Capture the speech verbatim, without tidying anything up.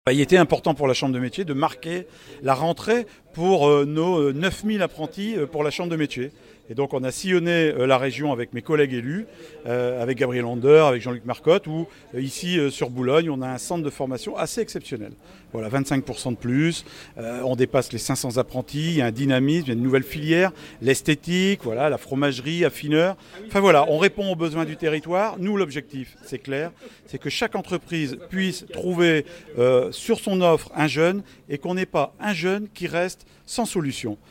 Il était important pour la Chambre de métier de marquer la rentrée pour euh, nos neuf mille apprentis euh, pour la Chambre de métier. Et donc on a sillonné euh, la région avec mes collègues élus, euh, avec Gabriel Ander, avec Jean-Luc Marcotte, où euh, ici euh, sur Boulogne, on a un centre de formation assez exceptionnel. Voilà, vingt-cinq pour cent de plus, euh, on dépasse les cinq cents apprentis, il y a un dynamisme, il y a une nouvelle filière, l'esthétique, voilà, la fromagerie, affineur. Enfin voilà, on répond aux besoins du territoire. Nous, l'objectif, c'est clair, c'est que chaque entreprise puisse trouver euh, sur son offre un jeune et qu'on n'ait pas un jeune qui reste sans solution.